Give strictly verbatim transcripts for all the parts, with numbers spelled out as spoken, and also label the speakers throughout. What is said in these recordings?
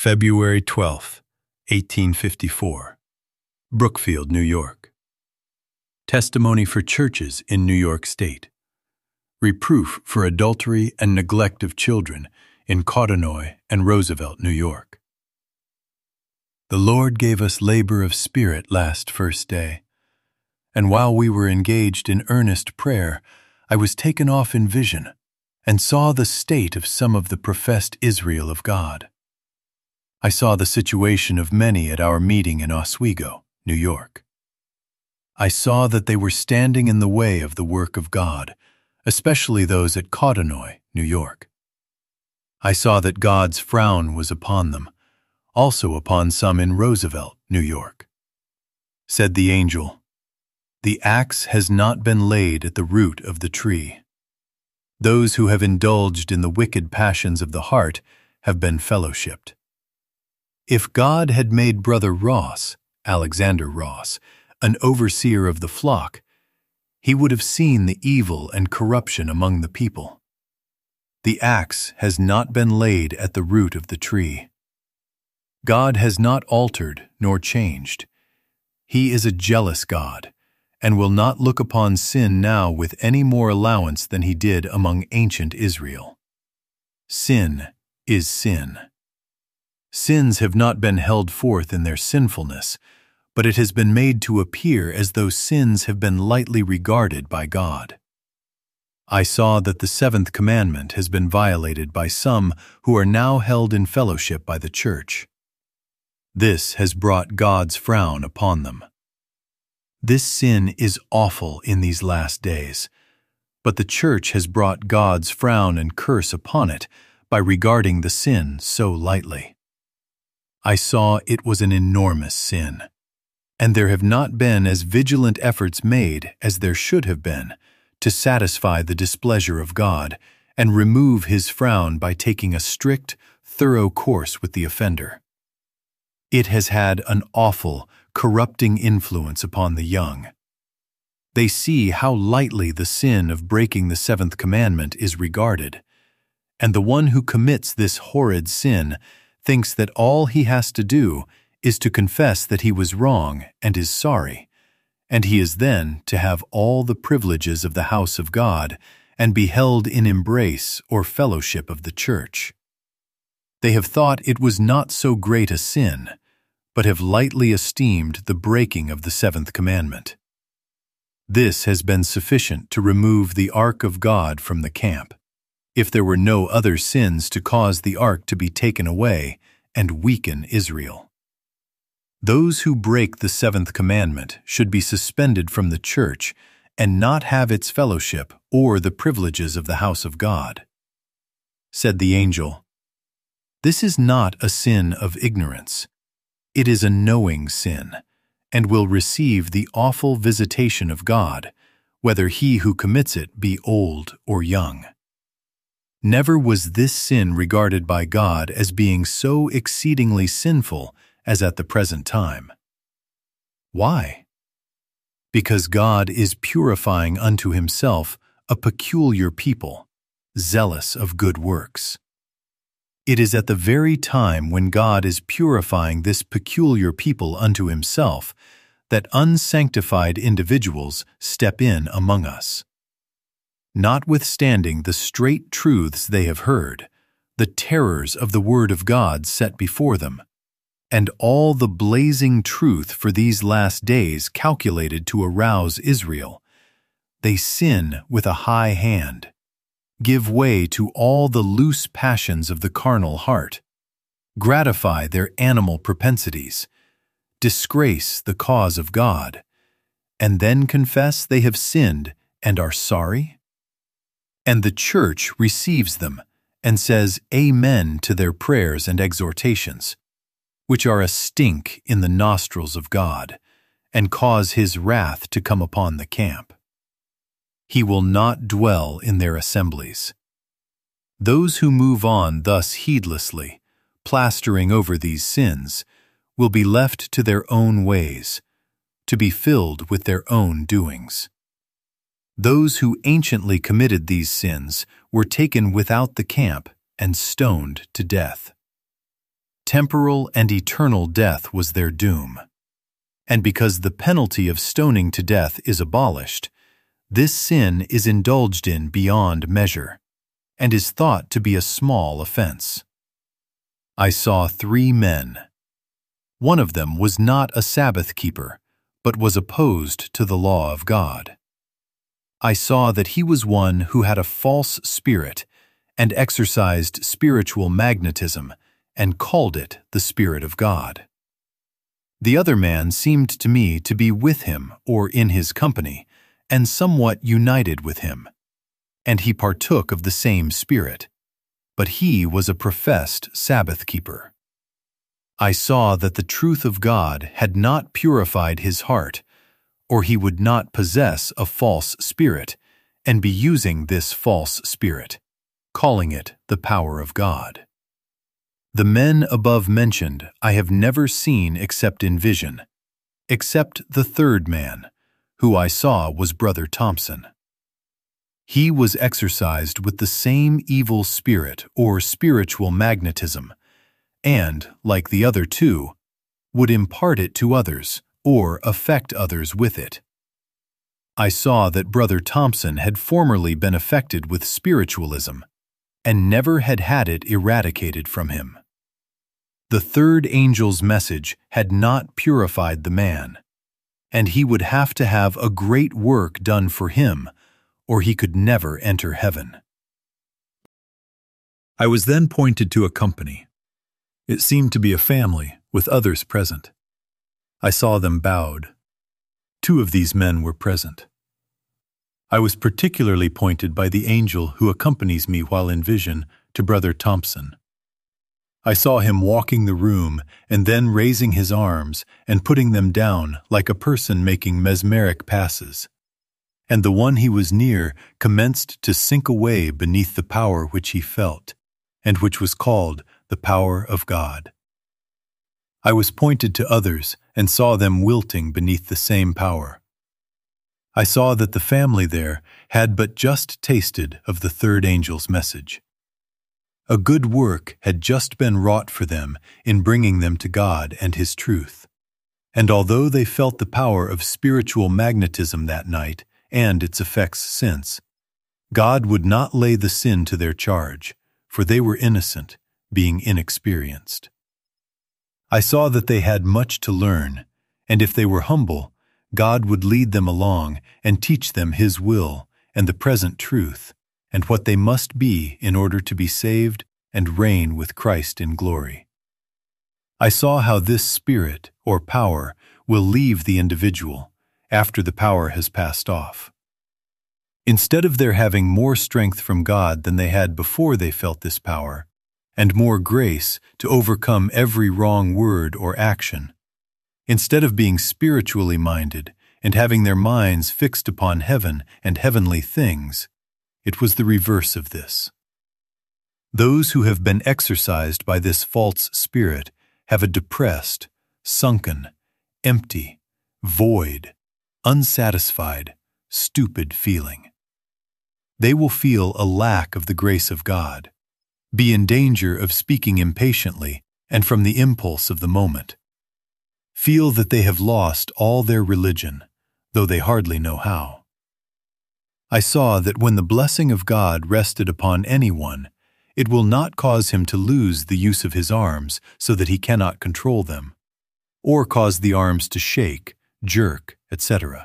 Speaker 1: February twelfth, eighteen fifty-four. Brookfield, New York. Testimony for churches in New York State. Reproof for adultery and neglect of children in Cotinoy and Roosevelt, New York. The Lord gave us labor of spirit last first day, and while we were engaged in earnest prayer, I was taken off in vision and saw the state of some of the professed Israel of God. I saw the situation of many at our meeting in Oswego, New York. I saw that they were standing in the way of the work of God, especially those at Cotinoy, New York. I saw that God's frown was upon them, also upon some in Roosevelt, New York. Said the angel, "The axe has not been laid at the root of the tree. Those who have indulged in the wicked passions of the heart have been fellowshipped." If God had made Brother Ross, Alexander Ross, an overseer of the flock, he would have seen the evil and corruption among the people. The axe has not been laid at the root of the tree. God has not altered nor changed. He is a jealous God, and will not look upon sin now with any more allowance than he did among ancient Israel. Sin is sin. Sins have not been held forth in their sinfulness, but it has been made to appear as though sins have been lightly regarded by God. I saw that the seventh commandment has been violated by some who are now held in fellowship by the church. This has brought God's frown upon them. This sin is awful in these last days, but the church has brought God's frown and curse upon it by regarding the sin so lightly. I saw it was an enormous sin, and there have not been as vigilant efforts made as there should have been to satisfy the displeasure of God and remove his frown by taking a strict, thorough course with the offender. It has had an awful, corrupting influence upon the young. They see how lightly the sin of breaking the seventh commandment is regarded, and the one who commits this horrid sin thinks that all he has to do is to confess that he was wrong and is sorry, and he is then to have all the privileges of the house of God and be held in embrace or fellowship of the church. They have thought it was not so great a sin, but have lightly esteemed the breaking of the seventh commandment. This has been sufficient to remove the ark of God from the camp, if there were no other sins to cause the ark to be taken away and weaken Israel. Those who break the seventh commandment should be suspended from the church and not have its fellowship or the privileges of the house of God. Said the angel, "This is not a sin of ignorance. It is a knowing sin, and will receive the awful visitation of God, whether he who commits it be old or young." Never was this sin regarded by God as being so exceedingly sinful as at the present time. Why? Because God is purifying unto himself a peculiar people, zealous of good works. It is at the very time when God is purifying this peculiar people unto himself that unsanctified individuals step in among us. Notwithstanding the straight truths they have heard, the terrors of the word of God set before them, and all the blazing truth for these last days calculated to arouse Israel, they sin with a high hand, give way to all the loose passions of the carnal heart, gratify their animal propensities, disgrace the cause of God, and then confess they have sinned and are sorry? And the church receives them and says amen to their prayers and exhortations, which are a stink in the nostrils of God, and cause his wrath to come upon the camp. He will not dwell in their assemblies. Those who move on thus heedlessly, plastering over these sins, will be left to their own ways, to be filled with their own doings. Those who anciently committed these sins were taken without the camp and stoned to death. temporal and eternal death was their doom. And because the penalty of stoning to death is abolished, this sin is indulged in beyond measure, and is thought to be a small offense. I saw three men. One of them was not a Sabbath keeper, but was opposed to the law of God. I saw that he was one who had a false spirit and exercised spiritual magnetism and called it the Spirit of God. The other man seemed to me to be with him or in his company, and somewhat united with him, and he partook of the same spirit, but he was a professed Sabbath keeper. I saw that the truth of God had not purified his heart, or he would not possess a false spirit and be using this false spirit, calling it the power of God. The men above mentioned I have never seen except in vision, except the third man, who I saw was Brother Thompson. He was exercised with the same evil spirit or spiritual magnetism, and, like the other two, would impart it to others or affect others with it. I saw that Brother Thompson had formerly been affected with spiritualism, and never had had it eradicated from him. The third angel's message had not purified the man, and he would have to have a great work done for him, or he could never enter heaven. I was then pointed to a company. It seemed to be a family, with others present. I saw them bowed. Two of these men were present. I was particularly pointed by the angel who accompanies me while in vision to Brother Thompson. I saw him walking the room and then raising his arms and putting them down like a person making mesmeric passes. And the one he was near commenced to sink away beneath the power which he felt, and which was called the power of God. I was pointed to others and saw them wilting beneath the same power. I saw that the family there had but just tasted of the third angel's message. A good work had just been wrought for them in bringing them to God and His truth. And although they felt the power of spiritual magnetism that night and its effects since, God would not lay the sin to their charge, for they were innocent, being inexperienced. I saw that they had much to learn, and if they were humble, God would lead them along and teach them His will and the present truth, and what they must be in order to be saved and reign with Christ in glory. I saw how this spirit or power will leave the individual after the power has passed off. Instead of their having more strength from God than they had before they felt this power, and more grace to overcome every wrong word or action, instead of being spiritually minded and having their minds fixed upon heaven and heavenly things, it was the reverse of this. Those who have been exercised by this false spirit have a depressed, sunken, empty, void, unsatisfied, stupid feeling. They will feel a lack of the grace of God, be in danger of speaking impatiently and from the impulse of the moment, feel that they have lost all their religion, though they hardly know how. I saw that when the blessing of God rested upon anyone, it will not cause him to lose the use of his arms so that he cannot control them, or cause the arms to shake, jerk, et cetera.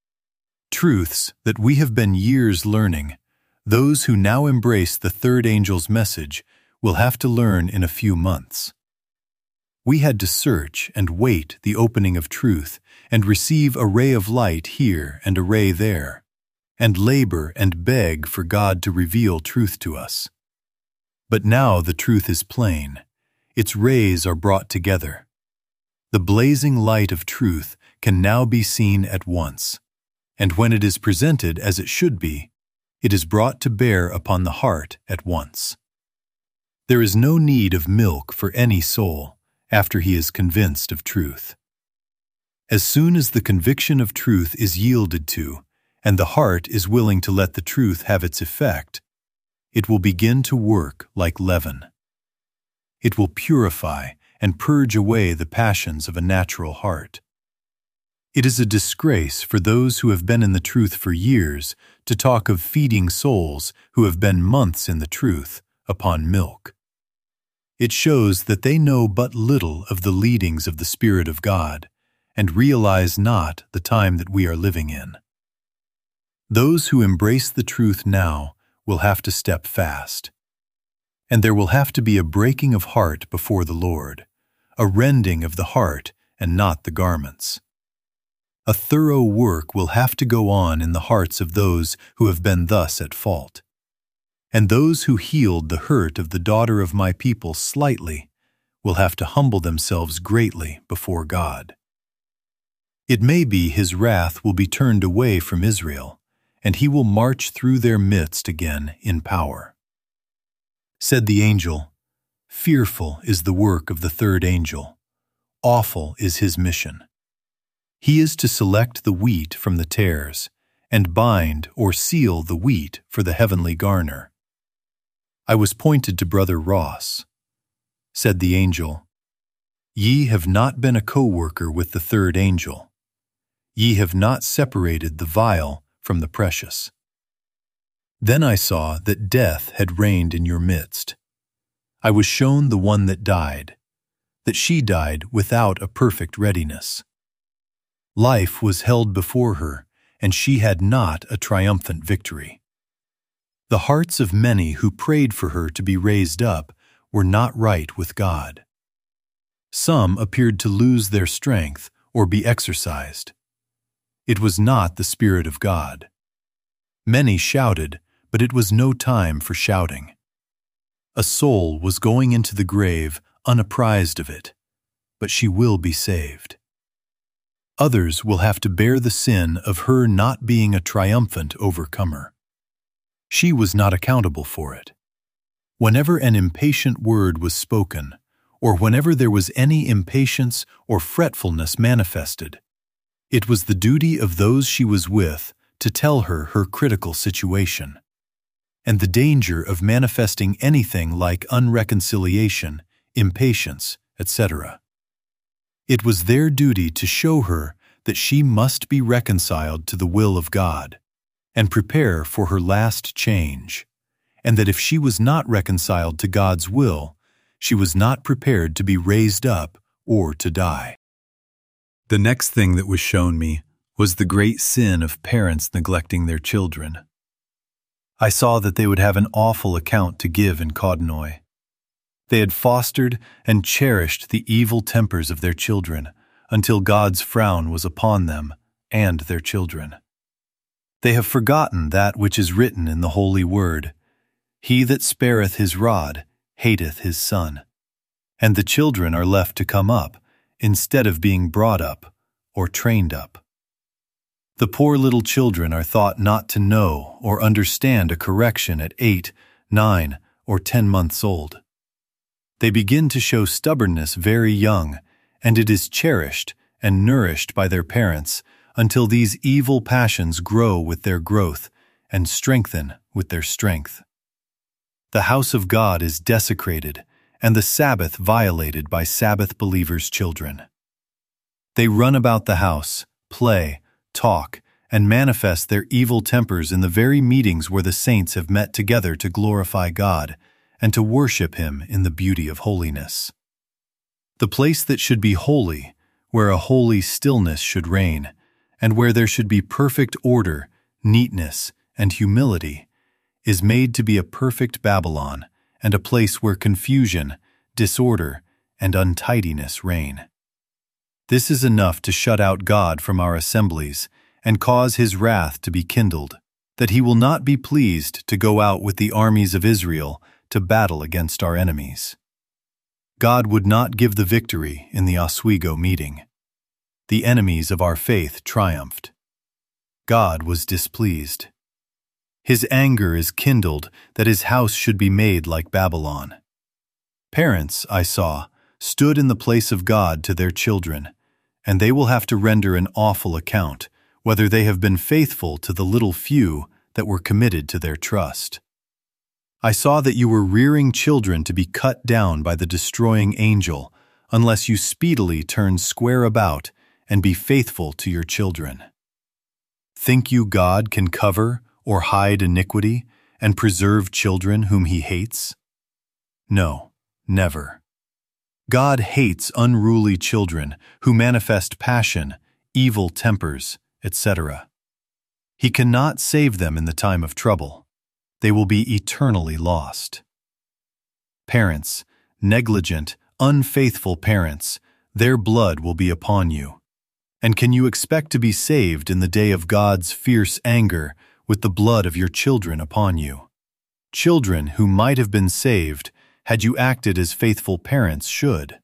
Speaker 1: Truths that we have been years learning, those who now embrace the third angel's message will have to learn in a few months. We had to search and wait the opening of truth and receive a ray of light here and a ray there, and labor and beg for God to reveal truth to us. But now the truth is plain. Its rays are brought together. The blazing light of truth can now be seen at once, and when it is presented as it should be, it is brought to bear upon the heart at once. There is no need of milk for any soul after he is convinced of truth. As soon as the conviction of truth is yielded to, and the heart is willing to let the truth have its effect, it will begin to work like leaven. It will purify and purge away the passions of a natural heart. It is a disgrace for those who have been in the truth for years to talk of feeding souls who have been months in the truth upon milk. It shows that they know but little of the leadings of the Spirit of God and realize not the time that we are living in. Those who embrace the truth now will have to step fast, and there will have to be a breaking of heart before the Lord, a rending of the heart and not the garments. A thorough work will have to go on in the hearts of those who have been thus at fault. And those who healed the hurt of the daughter of my people slightly will have to humble themselves greatly before God. It may be his wrath will be turned away from Israel, and he will march through their midst again in power. Said the angel, "Fearful is the work of the third angel. Awful is his mission. He is to select the wheat from the tares, and bind or seal the wheat for the heavenly garner." I was pointed to Brother Ross. Said the angel, "Ye have not been a co-worker with the third angel. Ye have not separated the vile from the precious." Then I saw that death had reigned in your midst. I was shown the one that died, that she died without a perfect readiness. Life was held before her, and she had not a triumphant victory. The hearts of many who prayed for her to be raised up were not right with God. Some appeared to lose their strength or be exercised. It was not the Spirit of God. Many shouted, but it was no time for shouting. A soul was going into the grave unapprised of it, but she will be saved. Others will have to bear the sin of her not being a triumphant overcomer. She was not accountable for it. Whenever an impatient word was spoken, or whenever there was any impatience or fretfulness manifested, it was the duty of those she was with to tell her her critical situation, and the danger of manifesting anything like unreconciliation, impatience, et cetera. It was their duty to show her that she must be reconciled to the will of God and prepare for her last change, and that if she was not reconciled to God's will, she was not prepared to be raised up or to die. The next thing that was shown me was the great sin of parents neglecting their children. I saw that they would have an awful account to give in Codnoy. They had fostered and cherished the evil tempers of their children until God's frown was upon them and their children. They have forgotten that which is written in the Holy Word, "He that spareth his rod hateth his son," and the children are left to come up instead of being brought up or trained up. The poor little children are thought not to know or understand a correction at eight, nine, or ten months old. They begin to show stubbornness very young, and it is cherished and nourished by their parents until these evil passions grow with their growth and strengthen with their strength. The house of God is desecrated and the Sabbath violated by Sabbath believers' children. They run about the house, play, talk, and manifest their evil tempers in the very meetings where the saints have met together to glorify God and to worship Him in the beauty of holiness. The place that should be holy, where a holy stillness should reign, and where there should be perfect order, neatness, and humility, is made to be a perfect Babylon and a place where confusion, disorder, and untidiness reign. This is enough to shut out God from our assemblies and cause His wrath to be kindled, that He will not be pleased to go out with the armies of Israel to battle against our enemies. God would not give the victory in the Oswego meeting. The enemies of our faith triumphed. God was displeased. His anger is kindled that His house should be made like Babylon. Parents, I saw, stood in the place of God to their children, and they will have to render an awful account whether they have been faithful to the little few that were committed to their trust. I saw that you were rearing children to be cut down by the destroying angel unless you speedily turn square about and be faithful to your children. Think you God can cover or hide iniquity and preserve children whom he hates? No, never. God hates unruly children who manifest passion, evil tempers, et cetera. He cannot save them in the time of trouble. They will be eternally lost. Parents, negligent, unfaithful parents, their blood will be upon you. And can you expect to be saved in the day of God's fierce anger with the blood of your children upon you? Children who might have been saved had you acted as faithful parents should.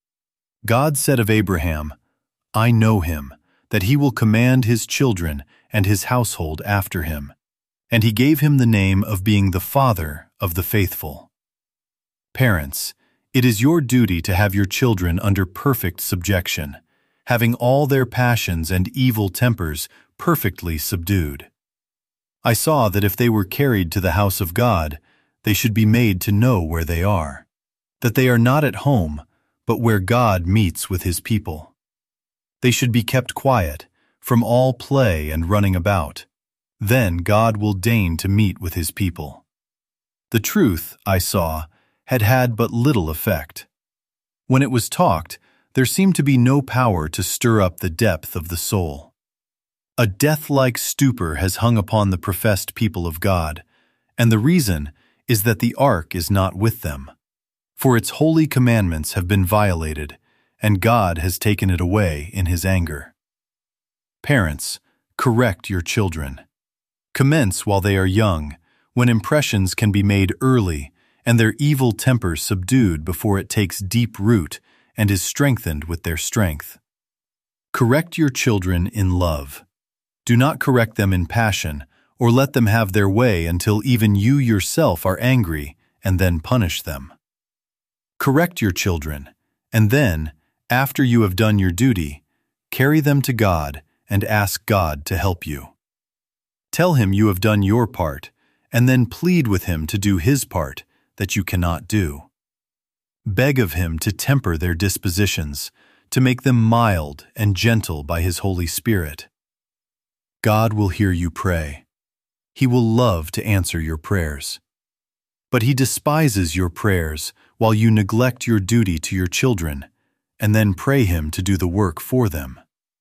Speaker 1: God said of Abraham, "I know him, that he will command his children and his household after him." And he gave him the name of being the father of the faithful. Parents, it is your duty to have your children under perfect subjection, having all their passions and evil tempers perfectly subdued. I saw that if they were carried to the house of God, they should be made to know where they are, that they are not at home, but where God meets with his people. They should be kept quiet from all play and running about. Then God will deign to meet with his people. The truth, I saw, had had but little effect. When it was talked, there seemed to be no power to stir up the depth of the soul. A death-like stupor has hung upon the professed people of God, and the reason is that the ark is not with them. For its holy commandments have been violated, and God has taken it away in his anger. Parents, correct your children. Commence while they are young, when impressions can be made early and their evil temper subdued before it takes deep root and is strengthened with their strength. Correct your children in love. Do not correct them in passion, or let them have their way until even you yourself are angry and then punish them. Correct your children, and then, after you have done your duty, carry them to God and ask God to help you. Tell him you have done your part, and then plead with him to do his part that you cannot do. Beg of him to temper their dispositions, to make them mild and gentle by his Holy Spirit. God will hear you pray. He will love to answer your prayers. But he despises your prayers while you neglect your duty to your children, and then pray him to do the work for them.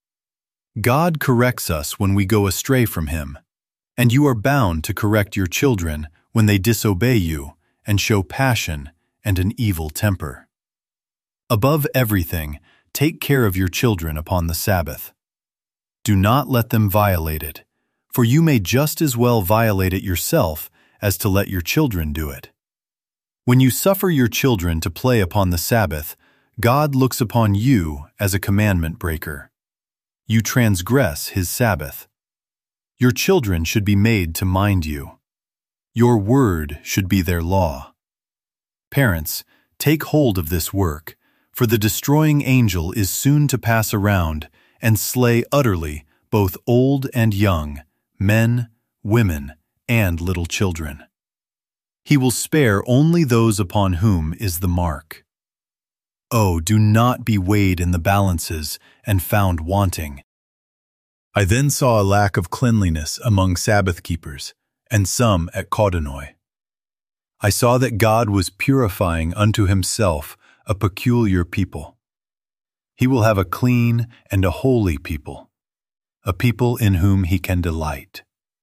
Speaker 1: God corrects us when we go astray from him, and you are bound to correct your children when they disobey you and show passion and an evil temper. Above everything, take care of your children upon the Sabbath. Do not let them violate it, for you may just as well violate it yourself as to let your children do it. When you suffer your children to play upon the Sabbath, God looks upon you as a commandment breaker. You transgress his Sabbath. Your children should be made to mind you. Your word should be their law. Parents, take hold of this work, for the destroying angel is soon to pass around and slay utterly both old and young, men, women, and little children. He will spare only those upon whom is the mark. Oh, do not be weighed in the balances and found wanting. I then saw a lack of cleanliness among Sabbath keepers, and some at Kodonoi. I saw that God was purifying unto himself a peculiar people. He will have a clean and a holy people, a people in whom he can delight.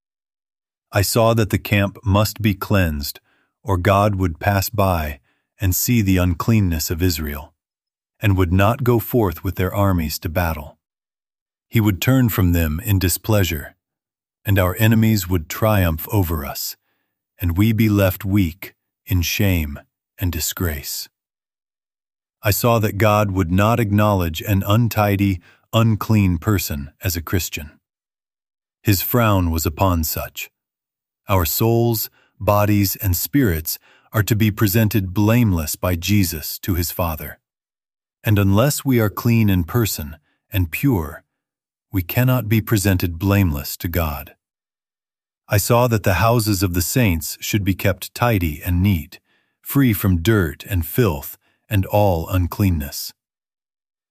Speaker 1: I saw that the camp must be cleansed, or God would pass by and see the uncleanness of Israel, and would not go forth with their armies to battle. He would turn from them in displeasure, and our enemies would triumph over us, and we be left weak in shame and disgrace. I saw that God would not acknowledge an untidy, unclean person as a Christian. His frown was upon such. Our souls, bodies, and spirits are to be presented blameless by Jesus to his Father. And unless we are clean in person and pure, we cannot be presented blameless to God. I saw that the houses of the saints should be kept tidy and neat, free from dirt and filth and all uncleanness.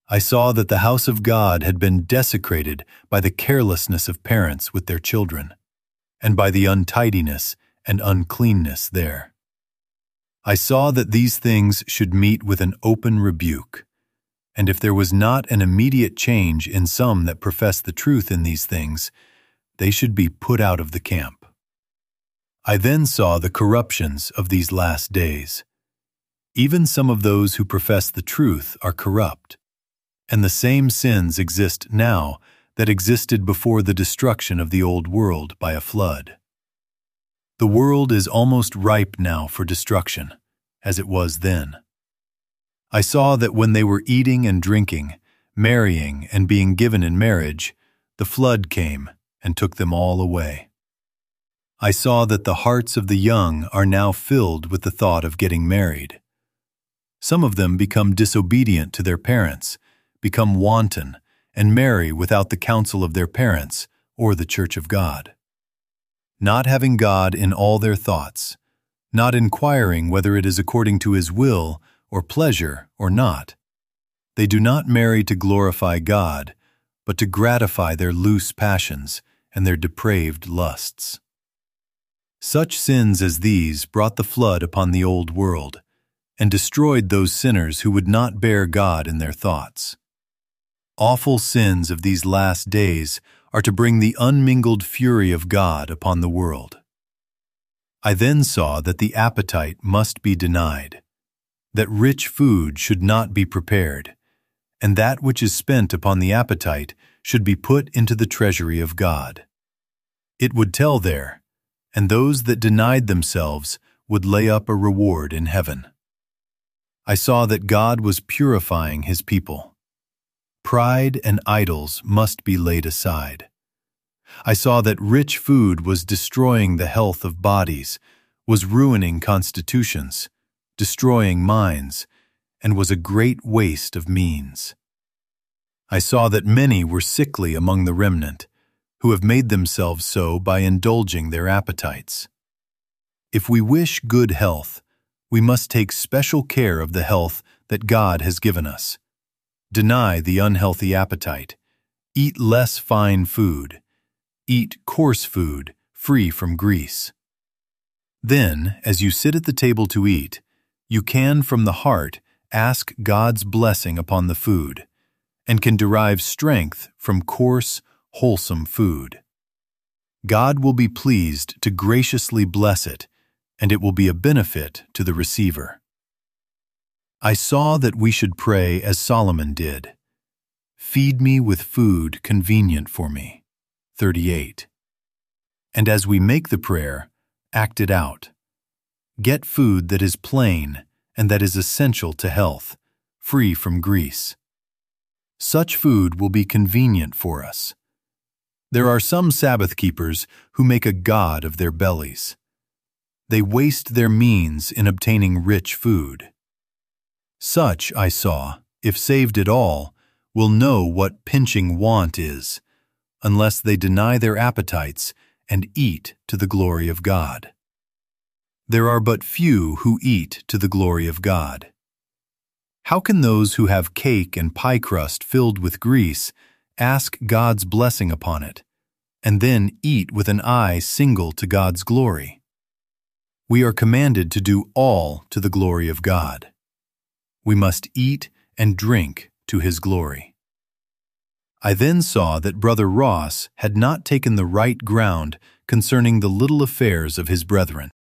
Speaker 1: I saw that the house of God had been desecrated by the carelessness of parents with their children, and by the untidiness and uncleanness there. I saw that these things should meet with an open rebuke, and if there was not an immediate change in some that profess the truth in these things, they should be put out of the camp. I then saw the corruptions of these last days. Even some of those who profess the truth are corrupt, and the same sins exist now that existed before the destruction of the old world by a flood. The world is almost ripe now for destruction, as it was then. I saw that when they were eating and drinking, marrying and being given in marriage, the flood came and took them all away. I saw that the hearts of the young are now filled with the thought of getting married. Some of them become disobedient to their parents, become wanton, and marry without the counsel of their parents or the Church of God. Not having God in all their thoughts, not inquiring whether it is according to His will or pleasure or not, they do not marry to glorify God, but to gratify their loose passions and their depraved lusts. Such sins as these brought the flood upon the old world, and destroyed those sinners who would not bear God in their thoughts. Awful sins of these last days are to bring the unmingled fury of God upon the world. I then saw that the appetite must be denied, that rich food should not be prepared, and that which is spent upon the appetite should be put into the treasury of God. It would tell there, and those that denied themselves would lay up a reward in heaven. I saw that God was purifying His people. Pride and idols must be laid aside. I saw that rich food was destroying the health of bodies, was ruining constitutions, destroying minds, and was a great waste of means. I saw that many were sickly among the remnant, who have made themselves so by indulging their appetites. If we wish good health, we must take special care of the health that God has given us. Deny the unhealthy appetite. Eat less fine food. Eat coarse food, free from grease. Then, as you sit at the table to eat, you can from the heart ask God's blessing upon the food, and can derive strength from coarse, wholesome food. God will be pleased to graciously bless it, and it will be a benefit to the receiver. I saw that we should pray as Solomon did. Feed me with food convenient for me. thirty-eight. And as we make the prayer, act it out. Get food that is plain and that is essential to health, free from grease. Such food will be convenient for us. There are some Sabbath keepers who make a god of their bellies. They waste their means in obtaining rich food. Such, I saw, if saved at all, will know what pinching want is, unless they deny their appetites and eat to the glory of God. There are but few who eat to the glory of God. How can those who have cake and pie crust filled with grease ask God's blessing upon it, and then eat with an eye single to God's glory? We are commanded to do all to the glory of God. We must eat and drink to His glory. I then saw that Brother Ross had not taken the right ground concerning the little affairs of his brethren.